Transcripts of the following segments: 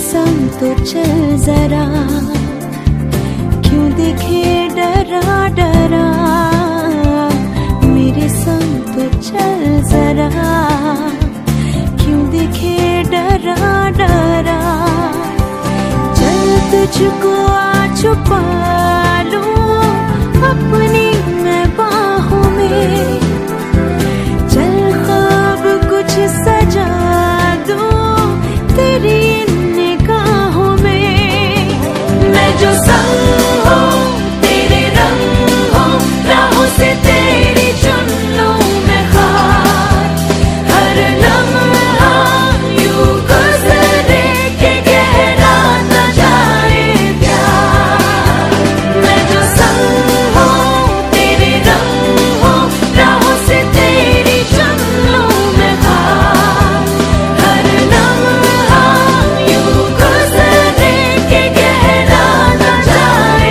संग तो चल जरा, क्यों दिखे डरा डरा। मेरे संग तो चल जरा, क्यों दिखे डरा डरा। चल तुझको आ छुपा लूं अपनी मैं बाहों में, चल ख्वाब कुछ सजा दूं तेरी निगाहों में। मैं जो संग हूँ तेरे रंग हूँ, राहों से तेरी चुन लूं मैं खार। हर लम्हा यूं गुजरे के गहरा न जाए प्यार। मैं जो संग हूँ तेरे रंग हूँ, राहों से तेरी चुन लूं मैं खार। हर लम्हा यूं गुजरे के गहरा न जाए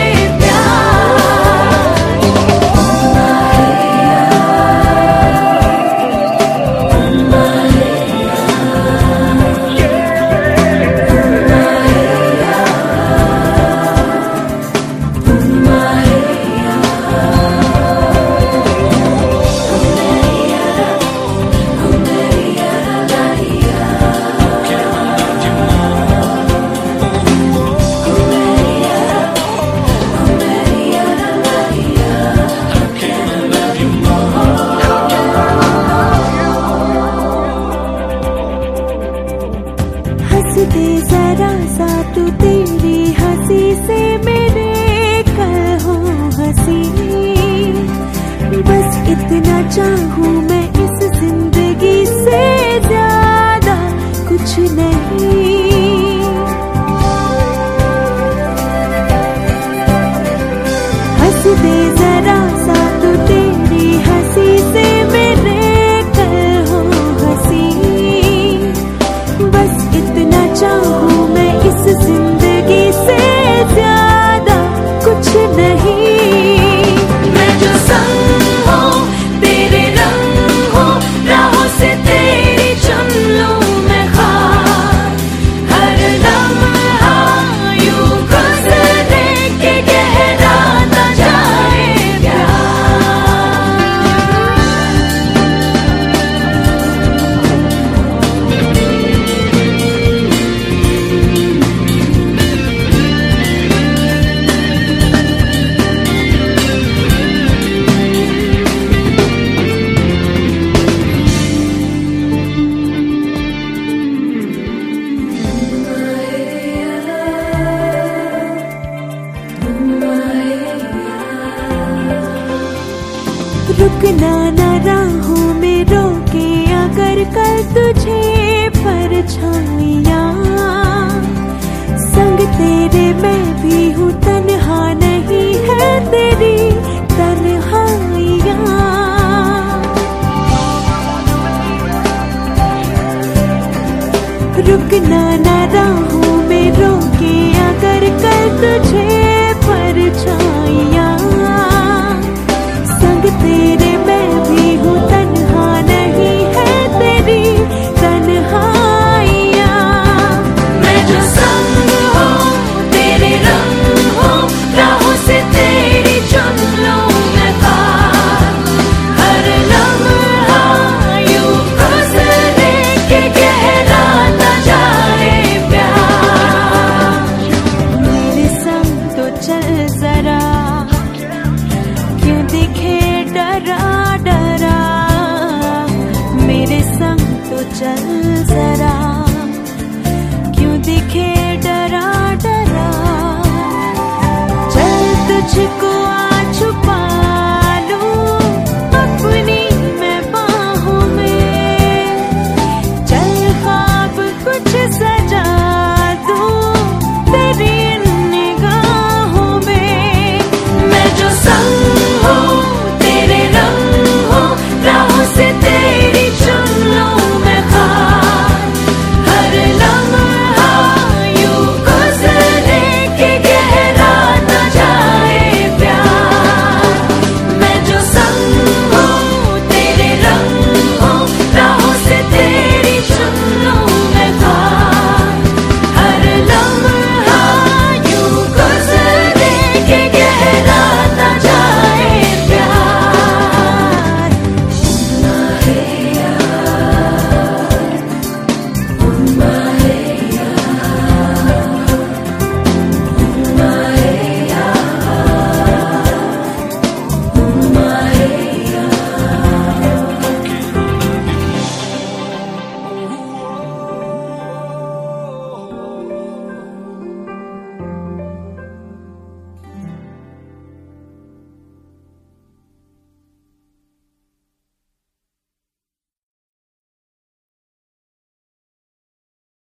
दे जरा सा तू तेरी हंसी से मेरे कल हो हंसी। बस इतना चाहूं मैं इस जिंदगी से, ज्यादा कुछ नहीं। हंस दे जरा सा तू तेरी हंसी से मेरे कल हो हंसी। बस इतना चाहूं मैं इस जिंदगी से, ज्यादा कुछ नहीं। मैं जो संग हूँ तेरे रंग हूँ, राहों से तेरी चुन लूं मैं खार। हर लम्हा यूं गुजरे के गहरा न जाए रुकना न राहों में रोके अगर कल तुझे परछाइयाँ। संग तेरे मैं भी हूँ, तन्हा नहीं है तेरी तन्हाइयाँ। रुकना न राहों में रोके अगर कल तुझे परछाइयाँ। संग तेरे मैं भी हूँ, तन्हा नहीं है तेरी तन्हाइयाँ। मैं जो संग हूँ तेरे रंग हूँ, राहों से तेरी चुन लूं मैं खार। हर लम्हा यूं गुजरे के गहरा न जाए प्यार। मेरे संग तो चल जरा, क्यों दिखे डरा डरा। मेरे संग तो चल जरा, क्यों दिखे डरा डरा। चल तुझको